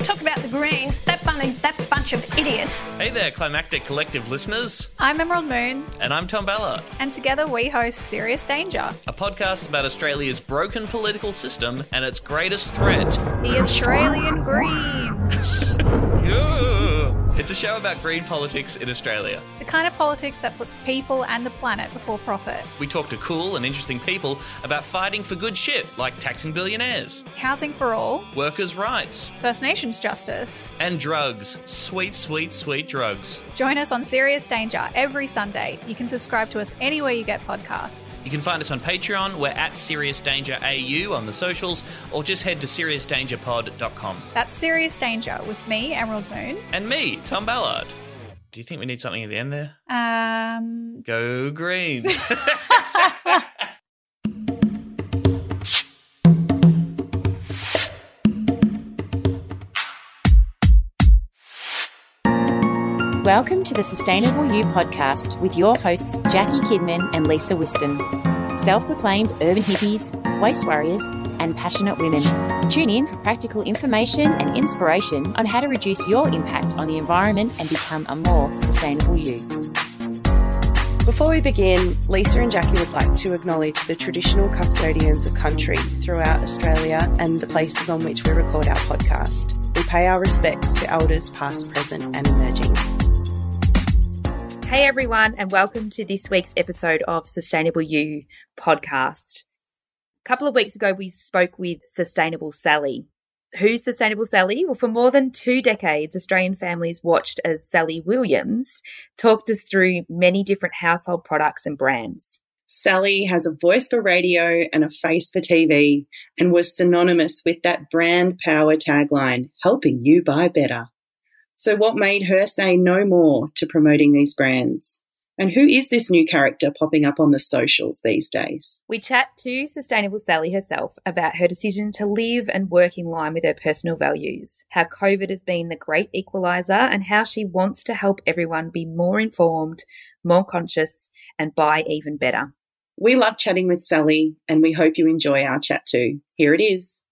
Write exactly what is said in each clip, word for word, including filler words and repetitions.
Talk about the Greens, that, bunny, that bunch of idiots. Hey there, Climactic Collective listeners. I'm Emerald Moon. And I'm Tom Ballard. And together we host Serious Danger, a podcast about Australia's broken political system and its greatest threat. The Australian Greens. Yeah. It's a show about green politics in Australia. The kind of politics that puts people and the planet before profit. We talk to cool and interesting people about fighting for good shit, like taxing billionaires, housing for all, workers' rights, First Nations justice, and drugs. Sweet, sweet, sweet drugs. Join us on Serious Danger every Sunday. You can subscribe to us anywhere you get podcasts. You can find us on Patreon. We're at Serious Danger A U on the socials, or just head to serious danger pod dot com. That's Serious Danger with me, Emerald Moon. And me, Tom Ballard. Do you think we need something at the end there? Um... Go Greens. Welcome to the Sustainable You podcast with your hosts Jackie Kidman and Lisa Whiston. Self-proclaimed urban hippies, waste warriors and passionate women. Tune in for practical information and inspiration on how to reduce your impact on the environment and become a more sustainable you. Before we begin, Lisa and Jackie would like to acknowledge the traditional custodians of country throughout Australia and the places on which we record our podcast. We pay our respects to elders past, present and emerging. Hey everyone, and welcome to this week's episode of Sustainable You podcast. A couple of weeks ago, we spoke with Sustainable Sally. Who's Sustainable Sally? Well, for more than two decades, Australian families watched as Sally Williams talked us through many different household products and brands. Sally has a voice for radio and a face for T V and was synonymous with that brand power tagline, helping you buy better. So what made her say no more to promoting these brands? And who is this new character popping up on the socials these days? We chat to Sustainable Sally herself about her decision to live and work in line with her personal values, how COVID has been the great equaliser and how she wants to help everyone be more informed, more conscious and buy even better. We love chatting with Sally and we hope you enjoy our chat too. Here it is.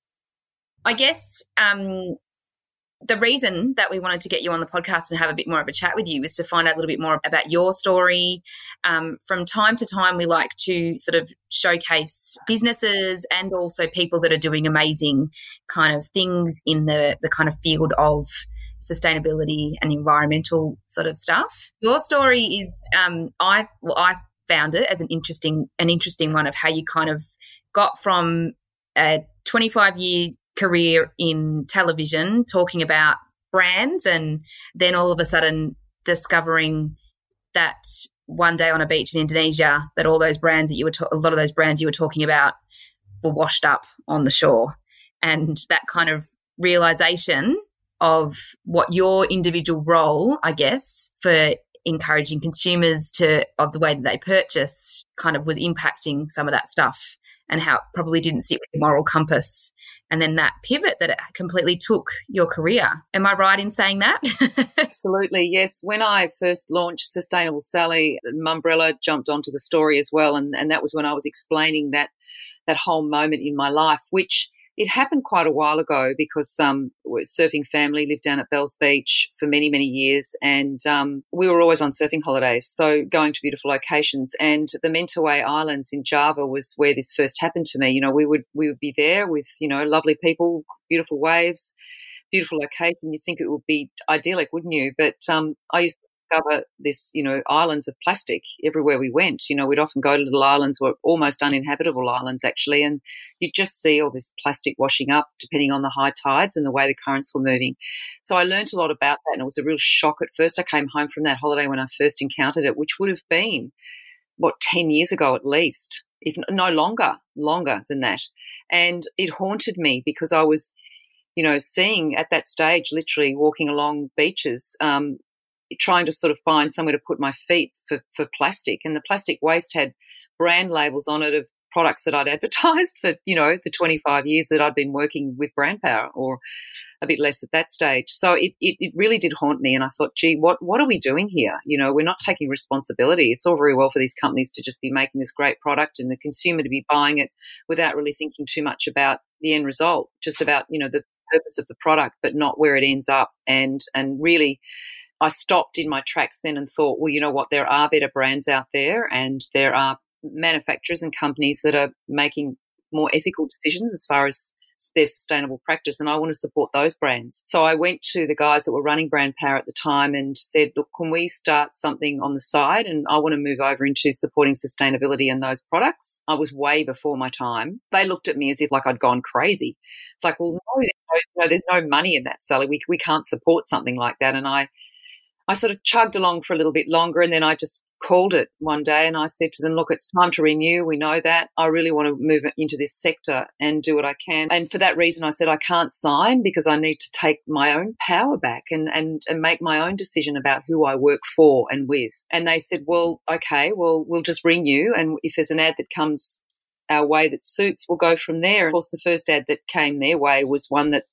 I guess um, the reason that we wanted to get you on the podcast and have a bit more of a chat with you is to find out a little bit more about your story. Um, from time to time, we like to sort of showcase businesses and also people that are doing amazing kind of things in the, the kind of field of sustainability and environmental sort of stuff. Your story is, um, I well, I found it as an interesting an interesting one of how you kind of got from a twenty-five year career in television talking about brands and then all of a sudden discovering that one day on a beach in Indonesia that all those brands that you were ta- a lot of those brands you were talking about were washed up on the shore, and that kind of realization of what your individual role, I guess, for encouraging consumers to of the way that they purchase kind of was impacting some of that stuff and how it probably didn't sit with your moral compass. And then that pivot that it completely took your career. Am I right in saying that? Absolutely, yes. When I first launched Sustainable Sally, Mumbrella jumped onto the story as well, and, and that was when I was explaining that that whole moment in my life, which it happened quite a while ago because um, we're a surfing family, lived down at Bells Beach for many, many years, and um, we were always on surfing holidays, so going to beautiful locations. And the Mentawai Islands in Java was where this first happened to me. You know, we would we would be there with, you know, lovely people, beautiful waves, beautiful location. You'd think it would be idyllic, wouldn't you? But um, I used to discover this, you know, islands of plastic everywhere we went. You know, we'd often go to little islands, were almost uninhabitable islands actually, and you'd just see all this plastic washing up depending on the high tides and the way the currents were moving. So I learnt a lot about that, and it was a real shock at first. I came home from that holiday when I first encountered it, which would have been, what, ten years ago at least, if no longer, longer than that. And it haunted me because I was, you know, seeing at that stage, literally walking along beaches, um, trying to sort of find somewhere to put my feet for, for plastic. And the plastic waste had brand labels on it of products that I'd advertised for, you know, the twenty-five years that I'd been working with Brand Power, or a bit less at that stage. So it, it, it really did haunt me. And I thought, gee, what, what are we doing here? You know, we're not taking responsibility. It's all very well for these companies to just be making this great product and the consumer to be buying it without really thinking too much about the end result, just about, you know, the purpose of the product, but not where it ends up. And and really, I stopped in my tracks then and thought, well, you know what, there are better brands out there, and there are manufacturers and companies that are making more ethical decisions as far as their sustainable practice, and I want to support those brands. So I went to the guys that were running Brand Power at the time and said, look, can we start something on the side? And I want to move over into supporting sustainability in those products. I was way before my time. They looked at me as if like I'd gone crazy. It's like, well, no, there's no, no, there's no money in that, Sally. We we can't support something like that. And I, I sort of chugged along for a little bit longer, and then I just called it one day and I said to them, look, it's time to renew. We know that. I really want to move into this sector and do what I can. And for that reason, I said I can't sign because I need to take my own power back and, and, and make my own decision about who I work for and with. And they said, well, okay, well, we'll just renew. And if there's an ad that comes our way that suits, we'll go from there. Of course, the first ad that came their way was one that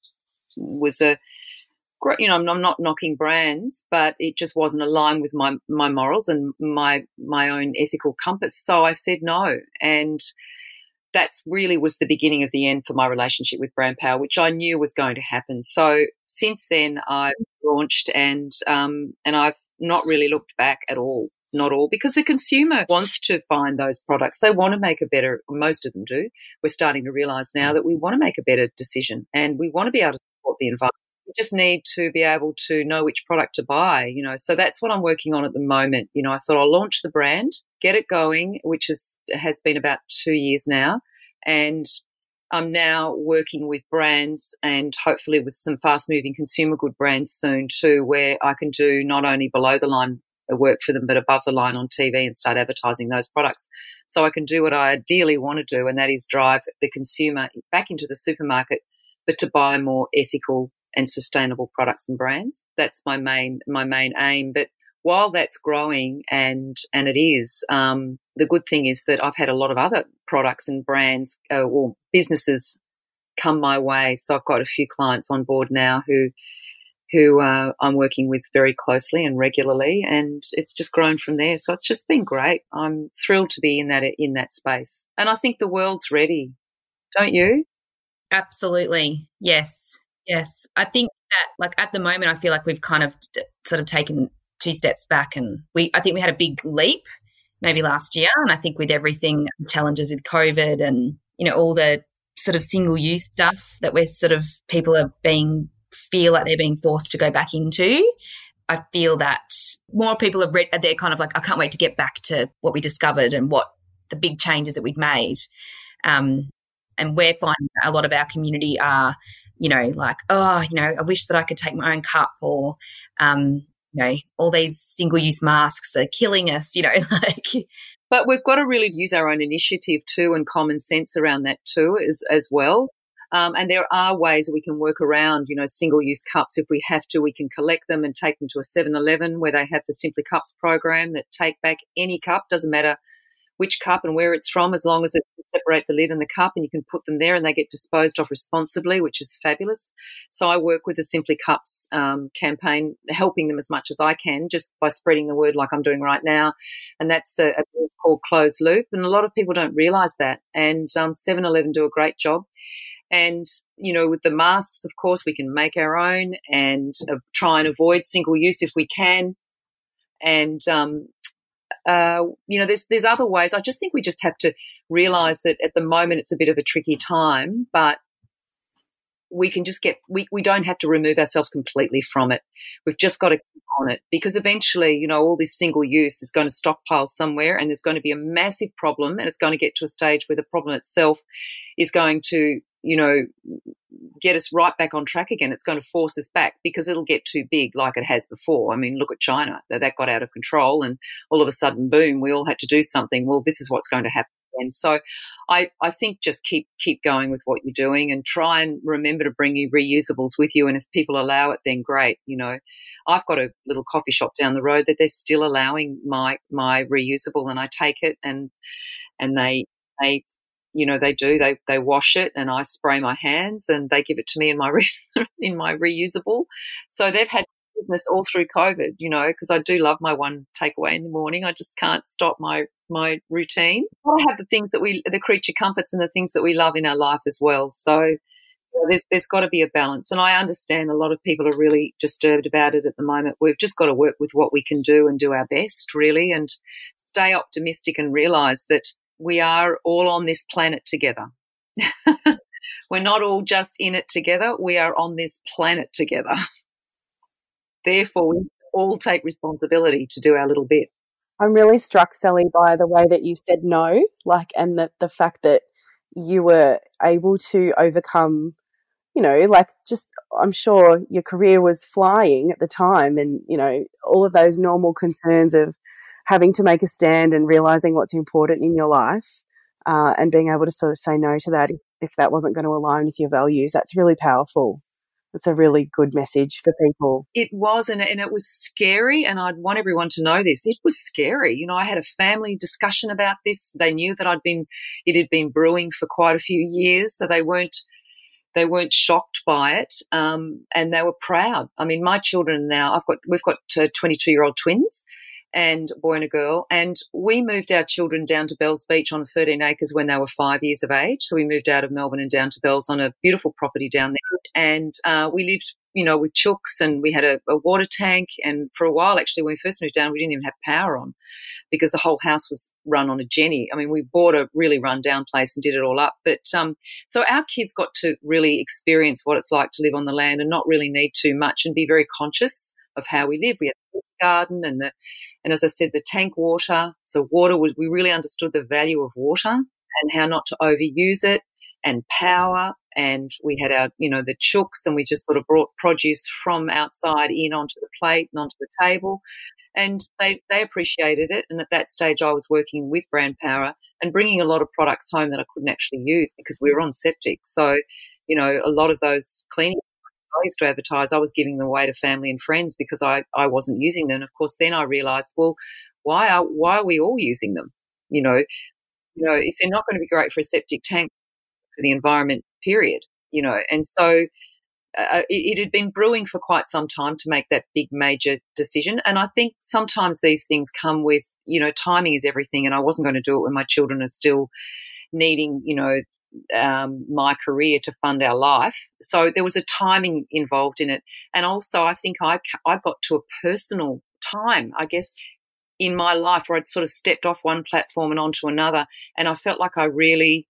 was a You know, I'm not knocking brands, but it just wasn't aligned with my my morals and my my own ethical compass. So I said no, and that's really was the beginning of the end for my relationship with Brand Power, which I knew was going to happen. So since then, I've launched and um, and I've not really looked back at all, not all, because the consumer wants to find those products. They want to make a better. Most of them do. We're starting to realise now that we want to make a better decision, and we want to be able to support the environment. We just need to be able to know which product to buy, you know. So that's what I'm working on at the moment. You know, I thought I'll launch the brand, get it going, which is has been about two years now. And I'm now working with brands and hopefully with some fast-moving consumer good brands soon too, where I can do not only below-the-line work for them but above the line on T V and start advertising those products. So I can do what I ideally want to do, and that is drive the consumer back into the supermarket, but to buy more ethical and sustainable products and brands. That's my main my main aim. But while that's growing, and and it is, um, the good thing is that I've had a lot of other products and brands uh, or businesses come my way. So I've got a few clients on board now who who uh, I'm working with very closely and regularly, and it's just grown from there. So it's just been great. I'm thrilled to be in that in that space, and I think the world's ready. Don't you? Absolutely, yes. Yes, I think that, like, at the moment, I feel like we've kind of t- sort of taken two steps back, and we, I think we had a big leap maybe last year, and I think with everything, challenges with COVID and, you know, all the sort of single-use stuff that we're sort of, people are being, feel like they're being forced to go back into, I feel that more people are, re- they're kind of like, I can't wait to get back to what we discovered and what the big changes that we'd made. Um, and we're finding that a lot of our community are, you know, like, oh, you know, I wish that I could take my own cup, or, um, you know, all these single-use masks are killing us, you know, like. But we've got to really use our own initiative too, and common sense around that too as, as well. Um, and there are ways that we can work around, you know, single-use cups. If we have to, we can collect them and take them to a seven eleven where they have the Simply Cups program that take back any cup, doesn't matter which cup and where it's from, as long as it can separate the lid and the cup, and you can put them there and they get disposed of responsibly, which is fabulous. So I work with the Simply Cups um, campaign, helping them as much as I can just by spreading the word like I'm doing right now. And that's a, a called Closed Loop, and a lot of people don't realise that. And um, seven eleven do a great job. And, you know, with the masks, of course, we can make our own and uh, try and avoid single use if we can. And, um, Uh, you know, there's there's other ways. I just think we just have to realise that at the moment it's a bit of a tricky time, but we can just get we, we don't have to remove ourselves completely from it. We've just got to keep on it, because eventually, you know, all this single use is going to stockpile somewhere, and there's going to be a massive problem, and it's going to get to a stage where the problem itself is going to, you know, get us right back on track again. It's going to force us back because it'll get too big like it has before. I mean, look at China. That got out of control, and all of a sudden, boom, we all had to do something. Well, this is what's going to happen. And so I, I think just keep keep going with what you're doing, and try and remember to bring your reusables with you. And if people allow it, then great. You know, I've got a little coffee shop down the road that they're still allowing my my reusable, and I take it and and they they you know they do they they wash it, and I spray my hands, and they give it to me in my re- in my reusable. So they've had business all through COVID, you know, because I do love my one takeaway in the morning. I just can't stop my my routine. I have the things that we, the creature comforts and the things that we love in our life as well. So There's there's got to be a balance, and I understand a lot of people are really disturbed about it at the moment. We've just got to work with what we can do and do our best, really, and stay optimistic and realise that we are all on this planet together. We're not all just in it together. We are on this planet together. Therefore, we all take responsibility to do our little bit. I'm really struck, Sally, by the way that you said no, like, and the, the fact that you were able to overcome, you know, like just, I'm sure your career was flying at the time, and, you know, all of those normal concerns of having to make a stand and realising what's important in your life, uh, and being able to sort of say no to that if, if that wasn't going to align with your values. That's really powerful. It's a really good message for people. It was, and, and it was scary, and I'd want everyone to know this. It was scary. You know, I had a family discussion about this. They knew that I'd been, it had been brewing for quite a few years, so they weren't, they weren't shocked by it, um, and they were proud. I mean, my children now, I've got, we've got uh, twenty-two-year-old twins, and a boy and a girl, and we moved our children down to Bells Beach on thirteen acres when they were five years of age. So we moved out of Melbourne and down to Bells on a beautiful property down there, and uh, we lived, you know, with chooks, and we had a, a water tank, and for a while, actually, when we first moved down, we didn't even have power on because the whole house was run on a Jenny. I mean, we bought a really run-down place and did it all up. But um, so our kids got to really experience what it's like to live on the land and not really need too much and be very conscious of how we live. We had a garden and the, and as I said, the tank water. So water was, we really understood the value of water and how not to overuse it, and power. And we had our, you know, the chooks, and we just sort of brought produce from outside in onto the plate and onto the table. And they, they appreciated it. And at that stage, I was working with Brand Power and bringing a lot of products home that I couldn't actually use because we were on septic. So, you know, a lot of those cleaning I used to advertise, I was giving them away to family and friends because I, I wasn't using them. And of course, then I realised, well, why are why are we all using them? You know, you know, if they're not going to be great for a septic tank for the environment, period. You know, and so uh, it, it had been brewing for quite some time to make that big major decision. And I think sometimes these things come with, you know, timing is everything. And I wasn't going to do it when my children are still needing, you know, um, my career to fund our life. So there was a timing involved in it. And also I think I, I got to a personal time, I guess, in my life where I'd sort of stepped off one platform and onto another, and I felt like I really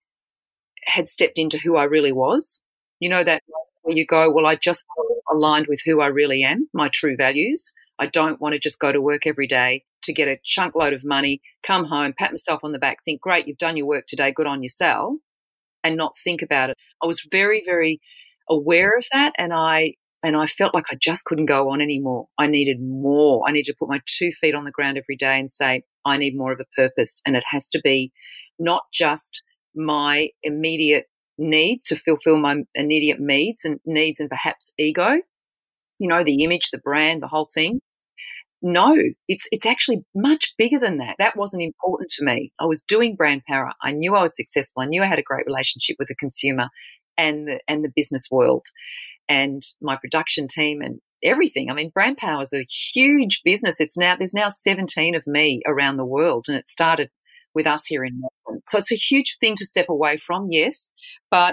had stepped into who I really was. You know, that where you go, well, I just aligned with who I really am, my true values. I don't want to just go to work every day to get a chunk load of money, come home, pat myself on the back, think, great, you've done your work today, good on yourself, and not think about it. I was very, very aware of that, and I and I felt like I just couldn't go on anymore. I needed more. I needed to put my two feet on the ground every day and say, I need more of a purpose, and it has to be not just my immediate needs to fulfill my immediate needs and needs and perhaps ego, you know, the image, the brand, the whole thing. No, it's it's actually much bigger than that. That wasn't important to me. I was doing Brand Power. I knew I was successful. I knew I had a great relationship with the consumer and the and the business world and my production team and everything. I mean, Brand Power is a huge business. It's now there's now seventeen of me around the world, and it started with us here in Melbourne. So it's a huge thing to step away from, yes, but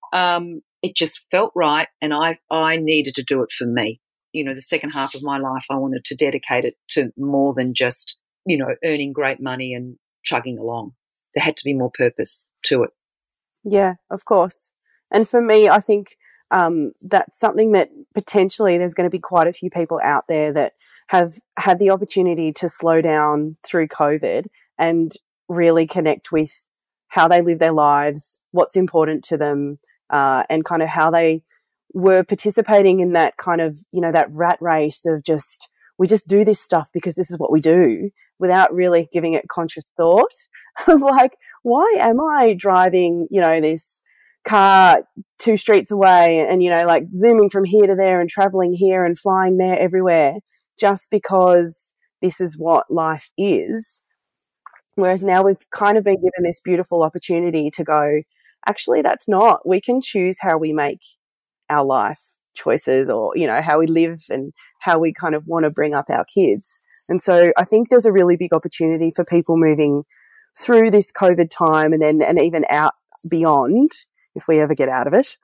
um, it just felt right, and I I needed to do it for me. You know, the second half of my life, I wanted to dedicate it to more than just, you know, earning great money and chugging along. There had to be more purpose to it. Yeah, of course. And for me, I think um, that's something that potentially there's going to be quite a few people out there that have had the opportunity to slow down through COVID and really connect with how they live their lives, what's important to them, uh, and kind of how they were participating in that kind of, you know, that rat race of just, we just do this stuff because this is what we do, without really giving it conscious thought of like, why am I driving, you know, this car two streets away and, you know, like zooming from here to there and traveling here and flying there everywhere just because this is what life is. Whereas now we've kind of been given this beautiful opportunity to go, actually, that's not, we can choose how we make our life choices, or, you know, how we live and how we kind of want to bring up our kids. And so I think there's a really big opportunity for people moving through this COVID time and then and even out beyond if we ever get out of it.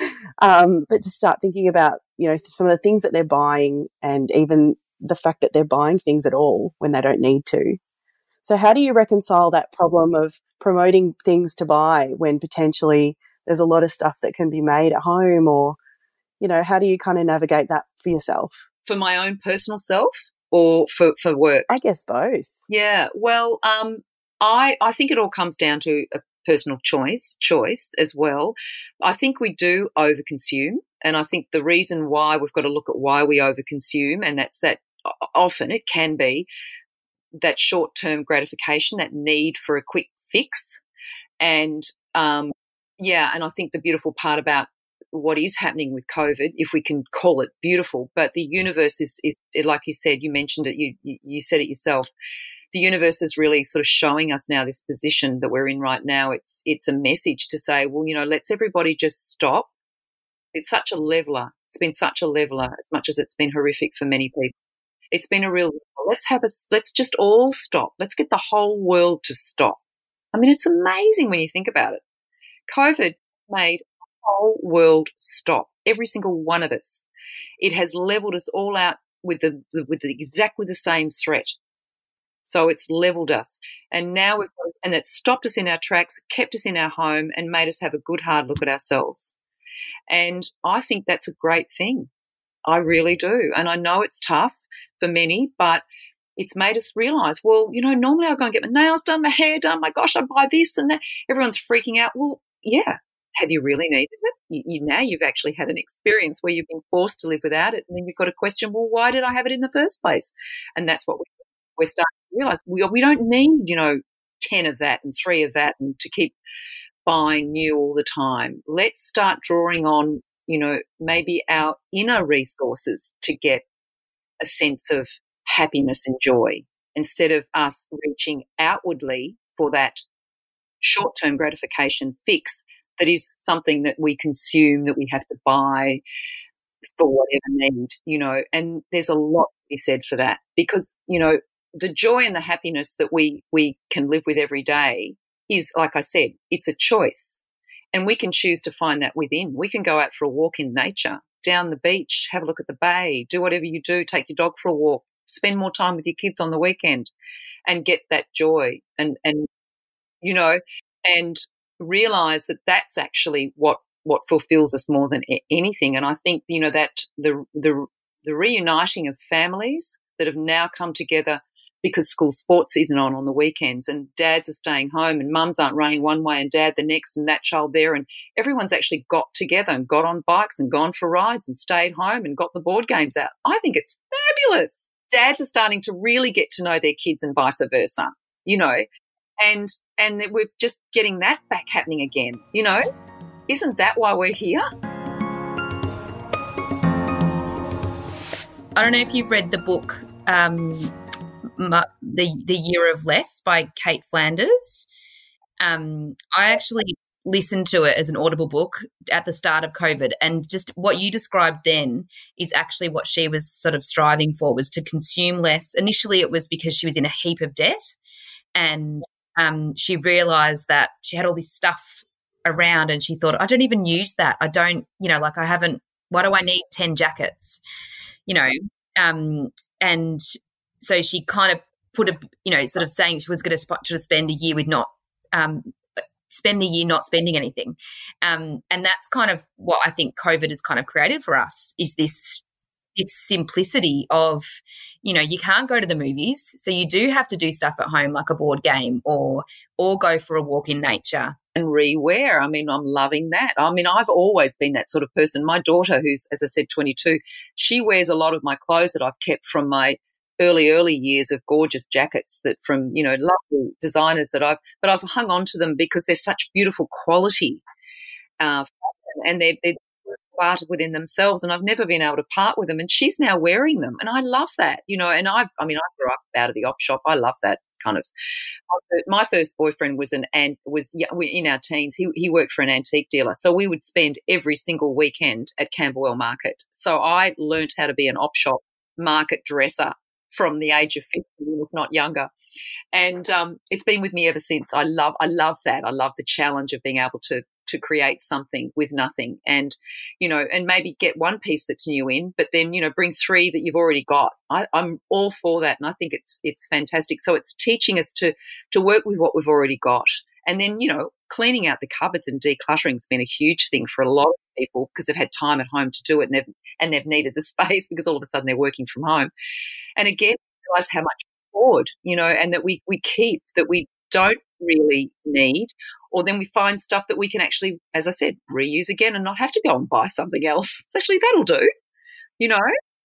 um, but to start thinking about, you know, some of the things that they're buying and even the fact that they're buying things at all when they don't need to. So how do you reconcile that problem of promoting things to buy when potentially there's a lot of stuff that can be made at home, or, you know, how do you kind of navigate that for yourself? For my own personal self or for, for work? I guess both. Yeah. Well, um, I, I think it all comes down to a personal choice, choice as well. I think we do overconsume, and I think the reason why we've got to look at why we overconsume, and that's that often it can be that short-term gratification, that need for a quick fix. And, um, yeah, and I think the beautiful part about what is happening with COVID, if we can call it beautiful, but the universe is, is like you said, you mentioned it, you, you said it yourself, the universe is really sort of showing us now this position that we're in right now. It's it's a message to say, well, you know, let's everybody just stop. It's such a leveler. It's been such a leveler, as much as it's been horrific for many people. It's been a real, let's have a, let's just all stop. Let's get the whole world to stop. I mean, it's amazing when you think about it. COVID made the whole world stop, every single one of us. It has leveled us all out with the, with the exactly the same threat. So it's leveled us. And now we've got, and it's stopped us in our tracks, kept us in our home, and made us have a good hard look at ourselves. And I think that's a great thing. I really do. And I know it's tough for many, but it's made us realise, well, you know, normally I'll go and get my nails done, my hair done, my gosh, I buy this and that. Everyone's freaking out. Well, yeah. Have you really needed it? You, you, now you've actually had an experience where you've been forced to live without it, and then you've got to question, well, why did I have it in the first place? And that's what we, we're starting to realise. We, we don't need, you know, ten of that and three of that and to keep buying new all the time. Let's start drawing on, you know, maybe our inner resources to get a sense of happiness and joy, instead of us reaching outwardly for that short-term gratification fix that is something that we consume, that we have to buy for whatever need, you know. And there's a lot to be said for that, because, you know, the joy and the happiness that we, we can live with every day is, like I said, it's a choice. And we can choose to find that within. We can go out for a walk in nature, down the beach, have a look at the bay, do whatever you do, take your dog for a walk, spend more time with your kids on the weekend and get that joy and, and you know, and realise that that's actually what, what fulfills us more than anything. And I think, you know, that the, the, the reuniting of families that have now come together because school sports isn't on on the weekends and dads are staying home and mums aren't running one way and dad the next and that child there, and everyone's actually got together and got on bikes and gone for rides and stayed home and got the board games out. I think it's fabulous. Dads are starting to really get to know their kids and vice versa, you know, and and we're just getting that back happening again, you know. Isn't that why we're here? I don't know if you've read the book um, the the Year of Less by Kate Flanders. Um, I actually listened to it as an Audible book at the start of COVID, and just what you described then is actually what she was sort of striving for, was to consume less. Initially it was because she was in a heap of debt, and um, she realised that she had all this stuff around and she thought, I don't even use that. I don't, you know, like I haven't, why do I need ten jackets, you know? Um, and so she kind of put a, you know, sort of saying she was going to sp- to spend a year with not, um, spend a year not spending anything. Um, and that's kind of what I think COVID has kind of created for us, is this, this simplicity of, you know, you can't go to the movies, so you do have to do stuff at home like a board game or or go for a walk in nature. And rewear. I mean, I'm loving that. I mean, I've always been that sort of person. My daughter, who's, as I said, twenty-two, she wears a lot of my clothes that I've kept from my early, early years of gorgeous jackets that from, you know, lovely designers that I've, but I've hung on to them because they're such beautiful quality. Uh, and they're, they're part within themselves, and I've never been able to part with them. And she's now wearing them, and I love that, you know. And I, I mean, I grew up out of the op shop. I love that kind of. My first boyfriend was an and was in our teens. He he worked for an antique dealer, so we would spend every single weekend at Camberwell Market. So I learnt how to be an op shop market dresser from the age of fifteen, if not younger. And um, it's been with me ever since. I love I love that. I love the challenge of being able to to create something with nothing, and, you know, and maybe get one piece that's new in, but then, you know, bring three that you've already got. I, I'm all for that, and I think it's it's fantastic. So it's teaching us to to work with what we've already got. And then, you know, cleaning out the cupboards and decluttering has been a huge thing for a lot of people because they've had time at home to do it, and they've, and they've needed the space because all of a sudden they're working from home. And again, realise how much we hoard, you know, and that we, we keep that we don't really need, or then we find stuff that we can actually, as I said, reuse again and not have to go and buy something else. Actually, that'll do, you know.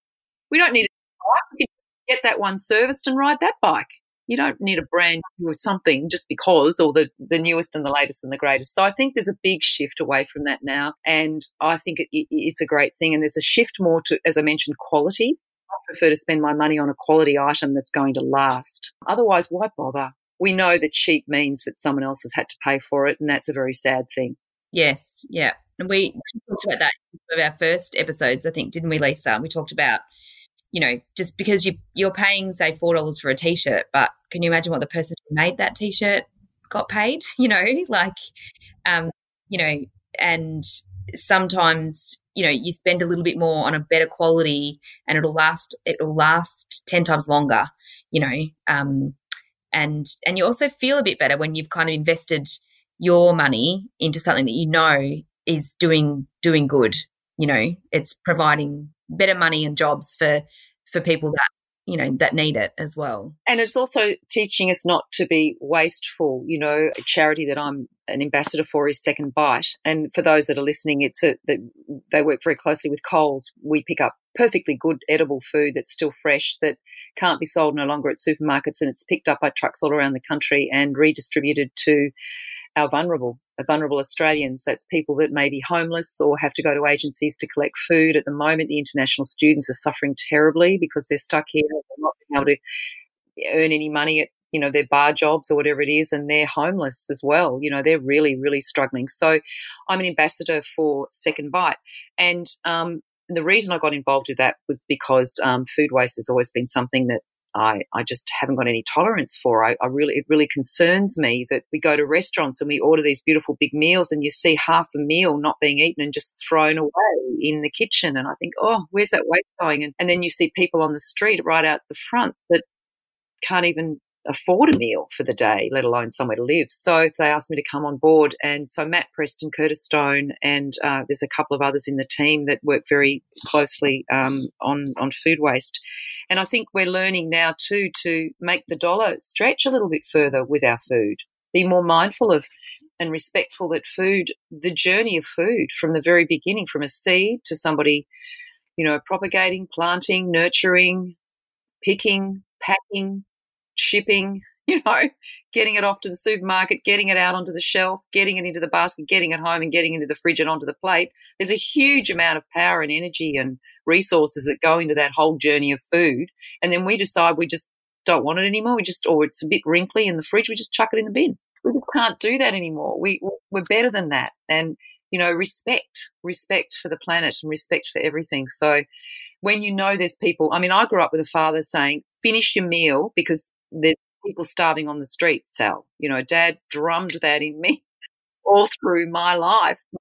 We don't need a bike. We can get that one serviced and ride that bike. You don't need a brand new something just because, or the, the newest and the latest and the greatest. So I think there's a big shift away from that now, and I think it, it, it's a great thing. And there's a shift more to, as I mentioned, quality. I prefer to spend my money on a quality item that's going to last. Otherwise, why bother? We know that cheap means that someone else has had to pay for it, and that's a very sad thing. Yes, yeah. And we, we talked about that in our first episodes, I think, didn't we, Lisa? We talked about, you know, just because you, you're paying, say, four dollars for a T-shirt, but can you imagine what the person who made that T-shirt got paid, you know, like, um, you know, and sometimes, you know, you spend a little bit more on a better quality and it'll last, it'll last ten times longer, you know, um, and, and you also feel a bit better when you've kind of invested your money into something that you know is doing, doing good, you know, it's providing better money and jobs for, for people that, you know, that need it as well. And it's also teaching us not to be wasteful. You know, a charity that I'm an ambassador for is Second Bite. And for those that are listening, it's a, they work very closely with Coles. We pick up perfectly good edible food that's still fresh, that can't be sold no longer at supermarkets, and it's picked up by trucks all around the country and redistributed to our vulnerable, vulnerable Australians. That's people that may be homeless or have to go to agencies to collect food. At the moment, the international students are suffering terribly because they're stuck here. They're not being able to earn any money at, you know, their bar jobs or whatever it is, and they're homeless as well. You know, they're really, really struggling. So I'm an ambassador for Second Bite. And um, the reason I got involved with that was because um, food waste has always been something that I, I just haven't got any tolerance for. I, I really, it really concerns me that we go to restaurants and we order these beautiful big meals and you see half a meal not being eaten and just thrown away in the kitchen. And I think, oh, where's that waste going? And, and then you see people on the street right out the front that can't even afford a meal for the day, let alone somewhere to live. So they asked me to come on board. And so Matt Preston, Curtis Stone, and uh, there's a couple of others in the team that work very closely um, on, on food waste. And I think we're learning now too to make the dollar stretch a little bit further with our food, be more mindful of and respectful that food, the journey of food from the very beginning, from a seed to somebody, you know, propagating, planting, nurturing, picking, packing, shipping, you know, getting it off to the supermarket, getting it out onto the shelf, getting it into the basket, getting it home and getting into the fridge and onto the plate. There's a huge amount of power and energy and resources that go into that whole journey of food. And then we decide we just don't want it anymore. We just, or it's a bit wrinkly in the fridge, we just chuck it in the bin. We just can't do that anymore. We, we're better than that. And, you know, respect, respect for the planet and respect for everything. So when you know there's people, I mean, I grew up with a father saying, finish your meal because there's people starving on the street, Sal. You know, Dad drummed that in me all through my life. So,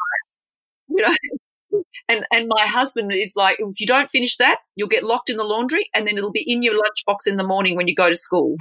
you know, you know and, and my husband is like, if you don't finish that, you'll get locked in the laundry and then it'll be in your lunchbox in the morning when you go to school.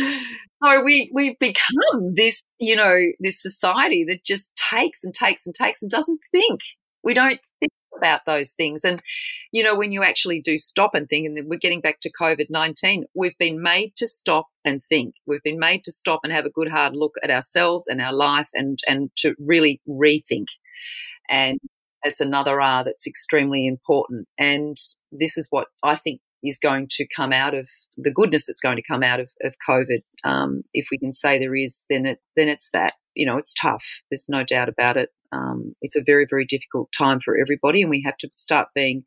So we, we've become this, you know, this society that just takes and takes and takes and doesn't think. We don't think about those things. And, you know, when you actually do stop and think, and then we're getting back to COVID nineteen, we've been made to stop and think. We've been made to stop and have a good hard look at ourselves and our life and, and to really rethink. And it's another R that's extremely important. And this is what I think is going to come out of the goodness that's going to come out of, of COVID. Um, if we can say there is, then it then it's that. You know, it's tough. There's no doubt about it. Um, it's a very, very difficult time for everybody, and we have to start being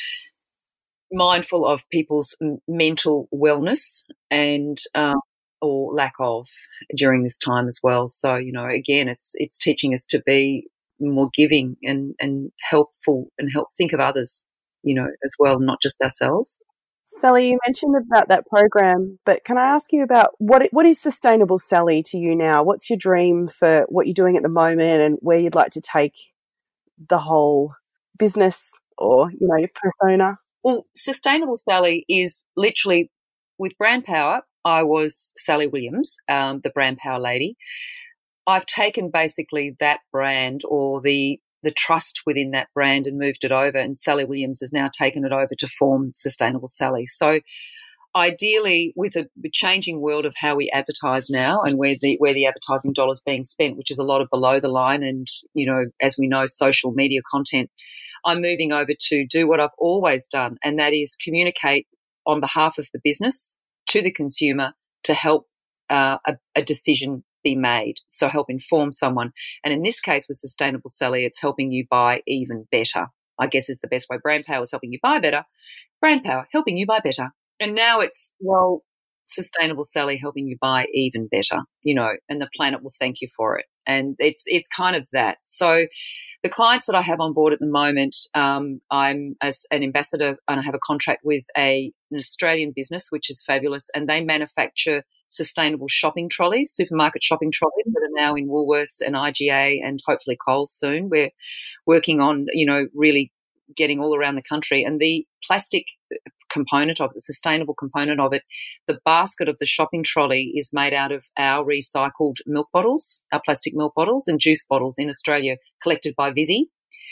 mindful of people's m- mental wellness and uh, or lack of during this time as well. So, you know, again, it's it's teaching us to be more giving and, and helpful and help think of others, you know, as well, not just ourselves. Sally, you mentioned about that program, but can I ask you about what what is Sustainable Sally to you now? What's your dream for what you're doing at the moment and where you'd like to take the whole business or, you know, your persona? Well, Sustainable Sally is literally, with Brand Power, I was Sally Williams, um, the Brand Power lady. I've taken basically that brand or the the trust within that brand and moved it over, and Sally Williams has now taken it over to form Sustainable Sally. So ideally, with a changing world of how we advertise now and where the where the advertising dollar is being spent, which is a lot of below the line and, you know, as we know, social media content, I'm moving over to do what I've always done, and that is communicate on behalf of the business to the consumer to help uh, a, a decision be made, so help inform someone. And in this case with Sustainable Sally, it's helping you buy even better, I guess is the best way. Brand Power is helping you buy better. Brand Power helping you buy better. And now it's, well, Sustainable Sally helping you buy even better, you know, and the planet will thank you for it. And it's it's kind of that. So the clients that I have on board at the moment, um, I'm as an ambassador and I have a contract with a, an Australian business, which is fabulous, and they manufacture sustainable shopping trolleys, supermarket shopping trolleys that are now in Woolworths and I G A and hopefully Coles soon. We're working on, you know, really getting all around the country. And the plastic component of it, the sustainable component of it, the basket of the shopping trolley is made out of our recycled milk bottles, our plastic milk bottles and juice bottles in Australia collected by Visy.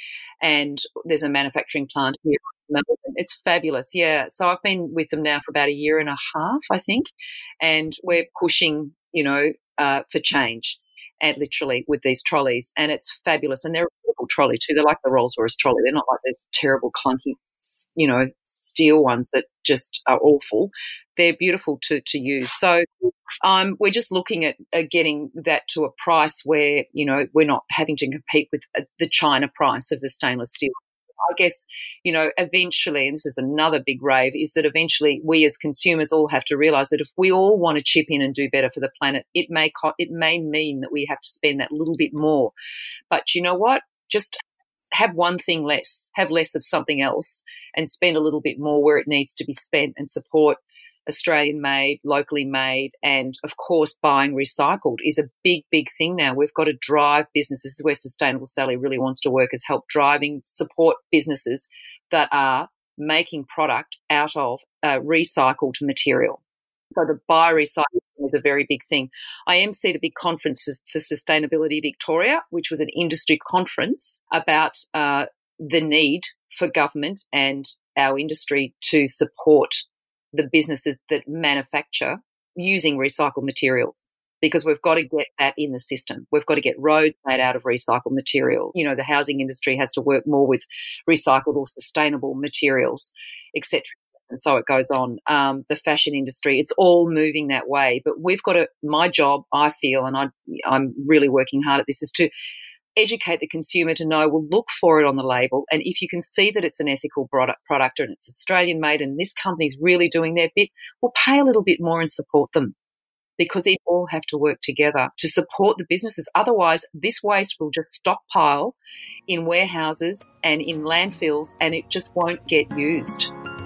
And there's a manufacturing plant here. It's fabulous, yeah. So I've been with them now for about a year and a half, I think, and we're pushing, you know, uh, for change, and literally with these trolleys, and it's fabulous. And they're a beautiful trolley too. They're like the Rolls-Royce trolley. They're not like those terrible, clunky, you know, steel ones that just are awful. They're beautiful to to use. So um, we're just looking at, at getting that to a price where, you know, we're not having to compete with uh, the China price of the stainless steel. I guess, you know, eventually, and this is another big rave, is that eventually we as consumers all have to realise that if we all want to chip in and do better for the planet, it may co- it may mean that we have to spend that little bit more. But you know what? Just have one thing less, have less of something else, and spend a little bit more where it needs to be spent, and support Australian made, locally made, and of course buying recycled is a big, big thing now. We've got to drive businesses. This is where Sustainable Sally really wants to work, is help driving, support businesses that are making product out of uh, recycled material. So the buy recycling is a very big thing. I emceed a big conference for Sustainability Victoria, which was an industry conference about uh, the need for government and our industry to support the businesses that manufacture using recycled material, because we've got to get that in the system. We've got to get roads made out of recycled material. You know, the housing industry has to work more with recycled or sustainable materials, et cetera. And so it goes on. Um, the fashion industry, it's all moving that way. But we've got to, my job, I feel, and I, I'm really working hard at this, is to educate the consumer to know, well, look for it on the label. And if you can see that it's an ethical product, product and it's Australian made and this company's really doing their bit, well, pay a little bit more and support them, because they all have to work together to support the businesses. Otherwise, this waste will just stockpile in warehouses and in landfills, and it just won't get used.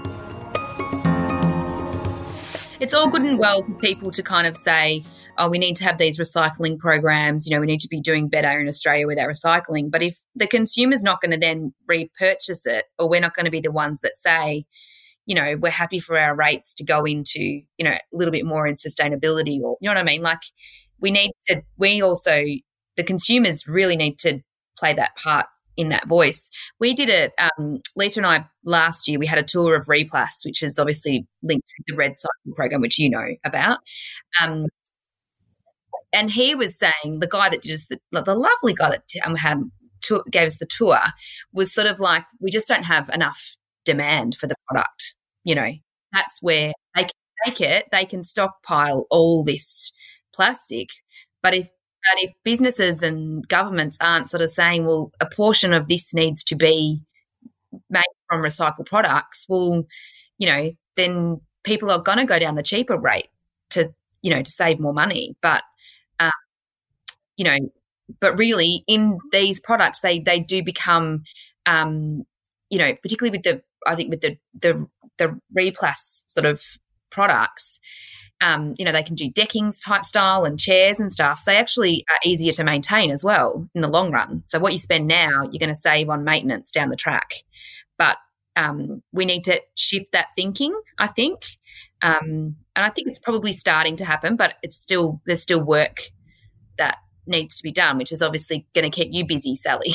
It's all good and well for people to kind of say, oh, we need to have these recycling programs, you know, we need to be doing better in Australia with our recycling. But if the consumer's not going to then repurchase it, or we're not going to be the ones that say, you know, we're happy for our rates to go into, you know, a little bit more in sustainability, or, you know what I mean? Like, we need to, we also, the consumers really need to play that part in that voice. We did it, um, Lisa and I, last year, we had a tour of Replast, which is obviously linked to the Red Cycle program, which you know about. Um, and he was saying, the guy that did us, the, the lovely guy that um, had, to, gave us the tour, was sort of like, we just don't have enough demand for the product. You know, that's where they can take it, they can stockpile all this plastic. But if But if businesses and governments aren't sort of saying, well, a portion of this needs to be made from recycled products, well, you know, then people are going to go down the cheaper rate to, you know, to save more money. But, um, you know, but really in these products, they they do become, um, you know, particularly with the, I think with the, the the Replas sort of products, um, you know, they can do deckings type style and chairs and stuff. They actually are easier to maintain as well in the long run. So what you spend now, you're going to save on maintenance down the track. But um, we need to shift that thinking, I think. Um, and I think it's probably starting to happen, but it's still there's still work that needs to be done, which is obviously going to keep you busy, Sally.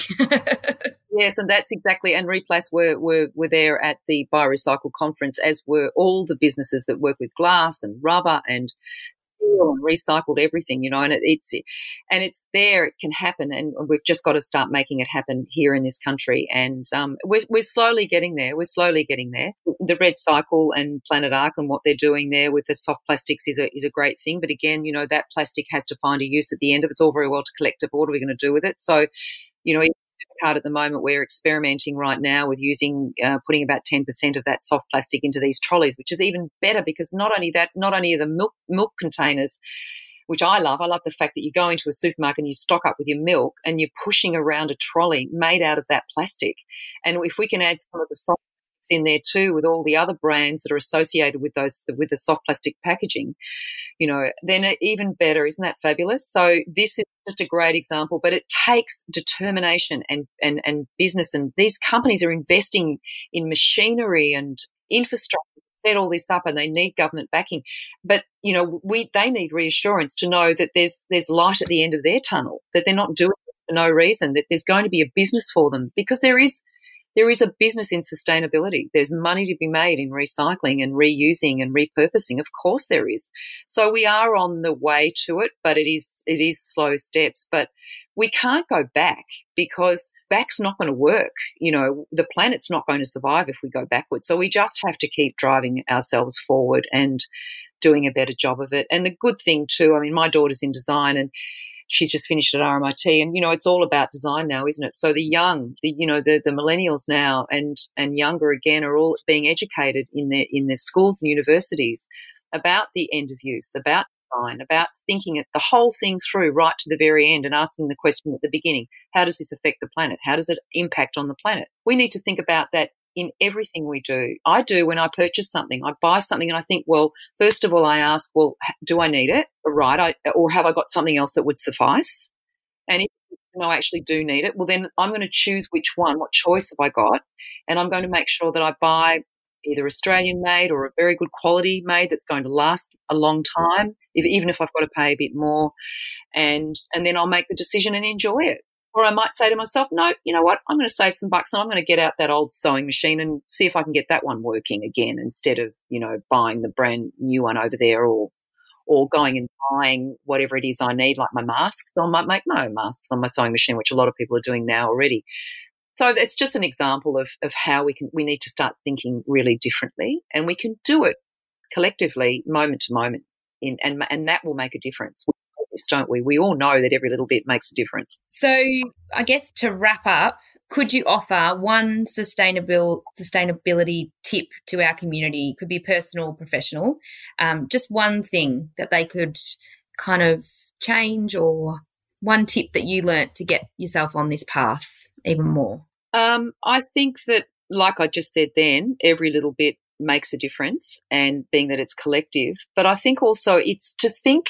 Yes, and that's exactly, and Replas were, were were there at the BioRecycle conference, as were all the businesses that work with glass and rubber and steel and recycled everything, you know, and it, it's and it's there, it can happen, and we've just got to start making it happen here in this country, and um, we're, we're slowly getting there, we're slowly getting there. The Red Cycle and Planet Arc and what they're doing there with the soft plastics is a, is a great thing, but again, you know, that plastic has to find a use at the end of it. It's all very well to collect it, but what are we going to do with it? So, you know, Supercard at the moment, we're experimenting right now with using, uh, putting about ten percent of that soft plastic into these trolleys, which is even better because not only that, not only are the milk, milk containers, which I love, I love the fact that you go into a supermarket and you stock up with your milk and you're pushing around a trolley made out of that plastic. And if we can add some of the soft in there too with all the other brands that are associated with those with the soft plastic packaging, you know, then even better. Isn't that fabulous? So this is just a great example, but it takes determination and and and business, and these companies are investing in machinery and infrastructure to set all this up, and they need government backing. But you know, we they need reassurance to know that there's there's light at the end of their tunnel, that they're not doing it for no reason, that there's going to be a business for them, because there is There is a business in sustainability. There's money to be made in recycling and reusing and repurposing. Of course there is. So we are on the way to it, but it is it is slow steps. But we can't go back, because back's not going to work. You know, the planet's not going to survive if we go backwards. So we just have to keep driving ourselves forward and doing a better job of it. And the good thing too, I mean, my daughter's in design, and she's just finished at R M I T, and, you know, it's all about design now, isn't it? So the young, the, you know, the, the millennials now and, and younger again are all being educated in their, in their schools and universities about the end of use, about design, about thinking it, the whole thing through right to the very end, and asking the question at the beginning, how does this affect the planet? How does it impact on the planet? We need to think about that in everything we do. I do when I purchase something. I buy something and I think, well, first of all, I ask, well, do I need it? Right. I, or have I got something else that would suffice? And if you know, I actually do need it, well, then I'm going to choose which one, what choice have I got? And I'm going to make sure that I buy either Australian made or a very good quality made that's going to last a long time, if, even if I've got to pay a bit more. And, and then I'll make the decision and enjoy it. Or I might say to myself, no, you know what, I'm going to save some bucks and I'm going to get out that old sewing machine and see if I can get that one working again, instead of, you know, buying the brand new one over there, or or going and buying whatever it is I need, like my masks. So I might make my own masks on my sewing machine, which a lot of people are doing now already. So it's just an example of, of how we can we need to start thinking really differently, and we can do it collectively, moment to moment, in, and and that will make a difference. Don't we? We all know that every little bit makes a difference. So I guess to wrap up, could you offer one sustainable sustainability tip to our community? It could be personal, professional, um, just one thing that they could kind of change, or one tip that you learnt to get yourself on this path even more. Um, I think that, like I just said then, every little bit makes a difference, and being that it's collective. But I think also it's to think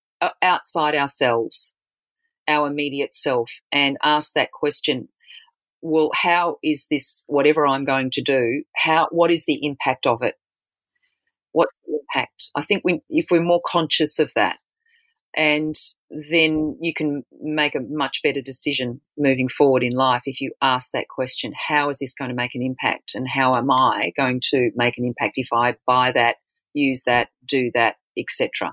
outside ourselves, our immediate self, and ask that question, well, how is this, whatever I'm going to do, how, what is the impact of it? What's the impact? I think we, if we're more conscious of that, and then you can make a much better decision moving forward in life if you ask that question, how is this going to make an impact, and how am I going to make an impact if I buy that, use that, do that, et cetera.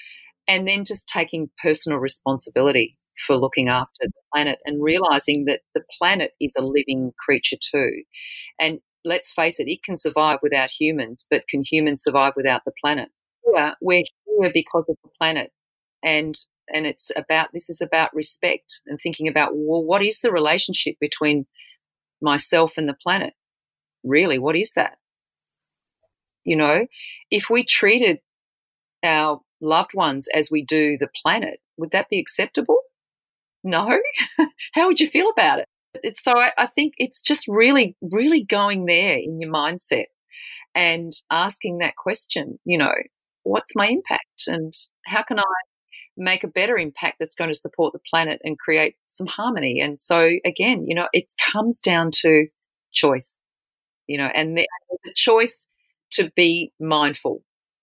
And then just taking personal responsibility for looking after the planet, and realising that the planet is a living creature too. And let's face it, it can survive without humans, but can humans survive without the planet? Yeah, we're here because of the planet. And and it's about, this is about respect and thinking about, well, what is the relationship between myself and the planet? Really, what is that? You know, if we treated our loved ones as we do the planet, would that be acceptable? No. How would you feel about it? It's, so I, I think it's just really, really going there in your mindset, and asking that question, you know, what's my impact and how can I make a better impact that's going to support the planet and create some harmony? And so, again, you know, it comes down to choice, you know, and there's a choice to be mindful.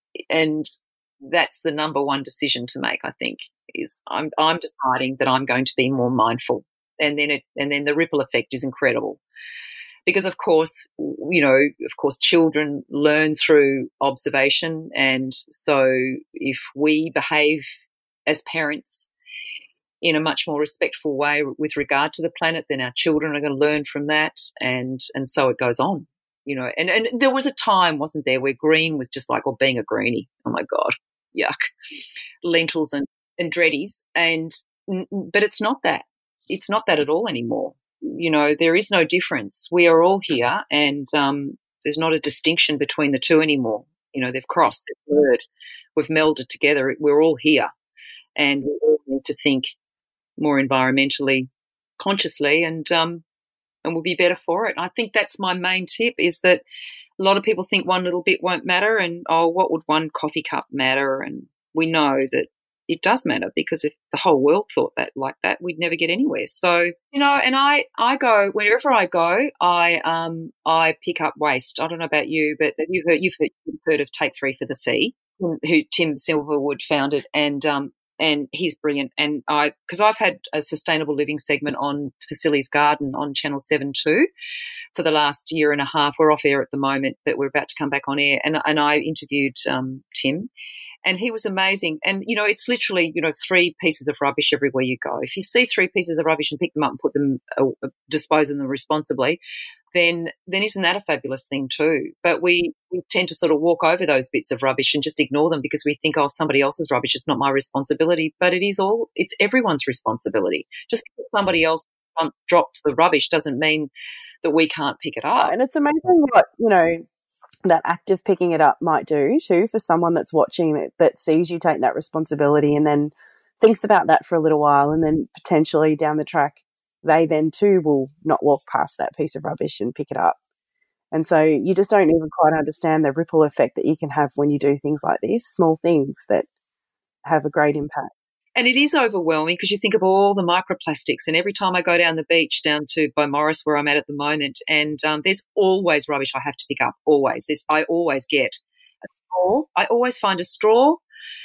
And that's the number one decision to make, I think, is I'm I'm deciding that I'm going to be more mindful. And then it and then the ripple effect is incredible. Because, of course, you know, of course, children learn through observation. And so if we behave as parents in a much more respectful way with regard to the planet, then our children are going to learn from that. And and so it goes on, you know. And, and there was a time, wasn't there, where green was just like, oh, being a greenie. Oh, my God, yuck. Lentils and, and dreadies. And but it's not that. It's not that at all anymore. You know, there is no difference. We are all here, and um, there's not a distinction between the two anymore. You know, they've crossed, they've blurred, we've melded together. We're all here, and we all need to think more environmentally consciously, and um, and we'll be better for it. I think that's my main tip, is that a lot of people think one little bit won't matter, and, oh, what would one coffee cup matter? And we know that it does matter, because if the whole world thought that like that, we'd never get anywhere. So, you know, and I, I go, wherever I go, I um I pick up waste. I don't know about you, but you've heard you've heard, you've heard of Take Three for the Sea, who Tim Silverwood founded, and um and he's brilliant. And I, because I've had a sustainable living segment on Facilities Garden on Channel seven too for the last year and a half. We're off air at the moment, but we're about to come back on air. And and I interviewed um Tim. And he was amazing. And, you know, it's literally, you know, three pieces of rubbish everywhere you go. If you see three pieces of rubbish and pick them up and put them, uh, dispose of them responsibly, then then isn't that a fabulous thing too? But we, we tend to sort of walk over those bits of rubbish and just ignore them because we think, oh, somebody else's rubbish, it's not my responsibility. But it is all, it's everyone's responsibility. Just because somebody else um, dropped the rubbish doesn't mean that we can't pick it up. And it's amazing what, you know, that act of picking it up might do too for someone that's watching that, that sees you take that responsibility and then thinks about that for a little while, and then potentially down the track they then too will not walk past that piece of rubbish and pick it up. And so you just don't even quite understand the ripple effect that you can have when you do things like this, small things that have a great impact. And it is overwhelming because you think of all the microplastics, and every time I go down the beach down to Beaumaris where I'm at at the moment, and um, there's always rubbish I have to pick up, always. There's, I always get a straw. I always find a straw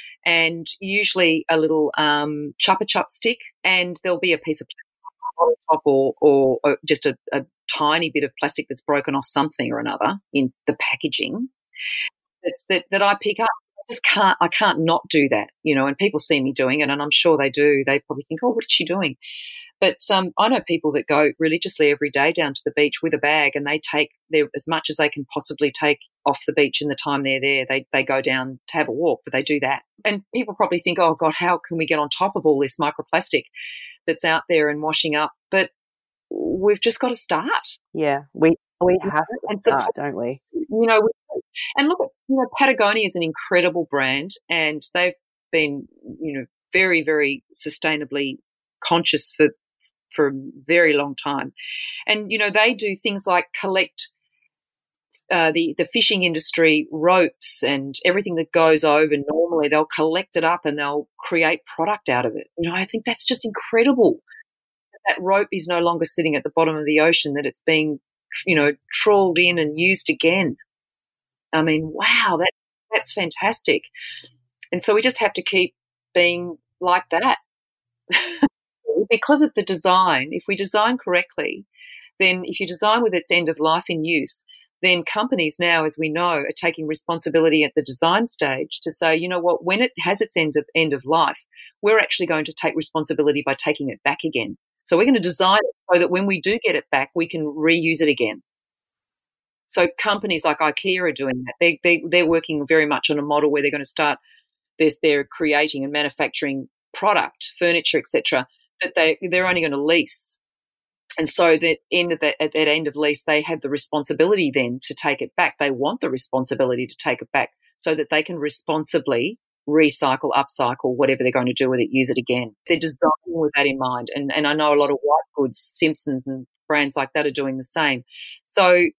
and usually a little um, Chupa Chup stick, and there'll be a piece of plastic on top or, or, or just a, a tiny bit of plastic that's broken off something or another in the packaging that's, that, that I pick up. Just can't, I can't not do that, you know, and people see me doing it, and I'm sure they do. They probably think, oh, what is she doing? But um, I know people that go religiously every day down to the beach with a bag, and they take their, as much as they can possibly take off the beach in the time they're there. They they go down to have a walk, but they do that. And people probably think, oh, God, how can we get on top of all this microplastic that's out there and washing up? But we've just got to start. Yeah, we we have to start, don't we? You know, and look, you know, Patagonia is an incredible brand, and they've been, you know, very, very sustainably conscious for for a very long time. And, you know, they do things like collect uh, the, the fishing industry ropes and everything that goes over normally. They'll collect it up and they'll create product out of it. You know, I think that's just incredible. That rope is no longer sitting at the bottom of the ocean, that it's being, you know, trawled in and used again. I mean, wow, that that's fantastic. And so we just have to keep being like that. Because of the design, if we design correctly, then if you design with its end of life in use, then companies now, as we know, are taking responsibility at the design stage to say, you know what, when it has its end of, end of life, we're actually going to take responsibility by taking it back again. So we're going to design it so that when we do get it back, we can reuse it again. So companies like IKEA are doing that. They, they, they're working very much on a model where they're going to start, they're, they're creating and manufacturing product, furniture, et cetera, that they, they're only going to lease. And so that end of the, at that end of lease, they have the responsibility then to take it back. They want the responsibility to take it back so that they can responsibly recycle, upcycle, whatever they're going to do with it, use it again. They're designing with that in mind. And, and I know a lot of white goods, Simpsons and brands like that are doing the same. So it,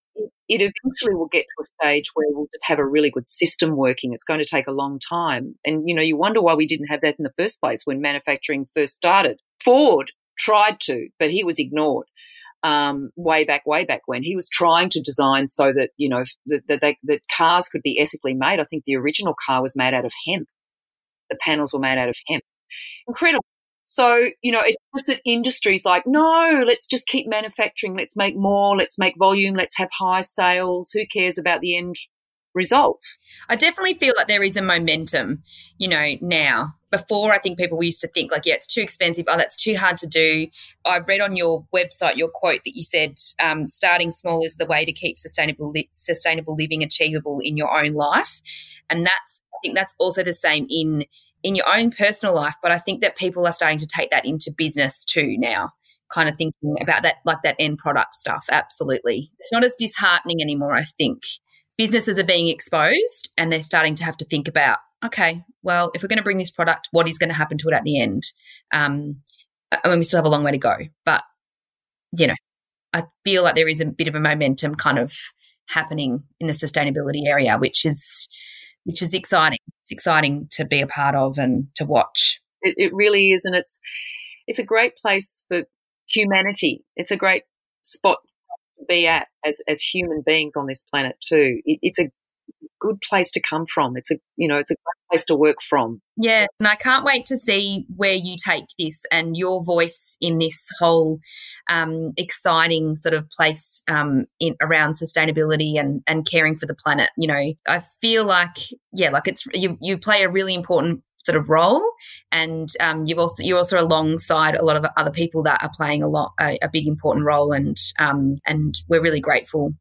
it eventually will get to a stage where we'll just have a really good system working. It's going to take a long time. And, you know, you wonder why we didn't have that in the first place when manufacturing first started. Ford tried to, but he was ignored. Um, way back, way back when. He was trying to design so that, you know, that, that, they, that cars could be ethically made. I think the original car was made out of hemp. The panels were made out of hemp. Incredible. So, you know, it's just that industry's like, no, let's just keep manufacturing. Let's make more. Let's make volume. Let's have high sales. Who cares about the end result? I definitely feel like there is a momentum, you know, now. Before, I think people used to think like, yeah, it's too expensive. Oh, that's too hard to do. I read on your website your quote that you said, um, starting small is the way to keep sustainable li- sustainable living achievable in your own life. And that's, I think that's also the same in in your own personal life. But I think that people are starting to take that into business too now, kind of thinking about that, like that end product stuff. Absolutely. It's not as disheartening anymore, I think. Businesses are being exposed and they're starting to have to think about, okay, well, if we're going to bring this product, what is going to happen to it at the end? Um, I mean, we still have a long way to go, but, you know, I feel like there is a bit of a momentum kind of happening in the sustainability area, which is which is exciting. It's exciting to be a part of and to watch. It, it really is, and it's it's a great place for humanity. It's a great spot to be at as as human beings on this planet too. It, it's a good place to come from. It's a, you know, it's a great place to work from. Yeah, and I can't wait to see where you take this and your voice in this whole um, exciting sort of place um, in around sustainability and and caring for the planet. You know, I feel like yeah, like it's you you play a really important sort of role, and um, you've also you're also alongside a lot of other people that are playing a lot a, a big important role, and um, and we're really grateful.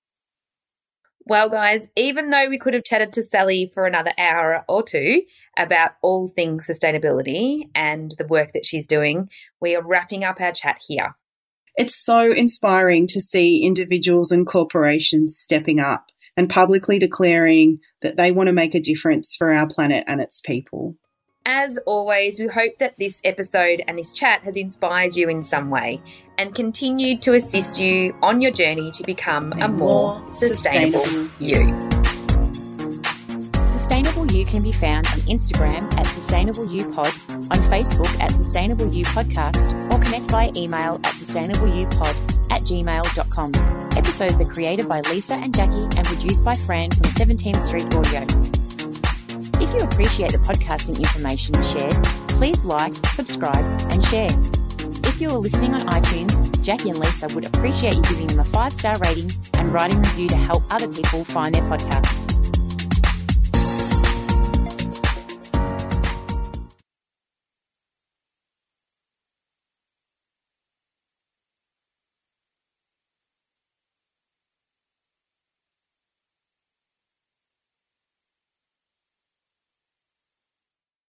Well, guys, even though we could have chatted to Sally for another hour or two about all things sustainability and the work that she's doing, we are wrapping up our chat here. It's so inspiring to see individuals and corporations stepping up and publicly declaring that they want to make a difference for our planet and its people. As always, we hope that this episode and this chat has inspired you in some way and continued to assist you on your journey to become a more sustainable, sustainable you. Sustainable You can be found on Instagram at Sustainable You Pod, on Facebook at Sustainable You Podcast, or connect via email at sustainableyoupod at gmail dot com. Episodes are created by Lisa and Jackie and produced by Fran from seventeenth Street Audio. If you appreciate the podcasting information shared, please like, subscribe and share. If you are listening on iTunes, Jackie and Lisa would appreciate you giving them a five-star rating and writing a review to help other people find their podcast.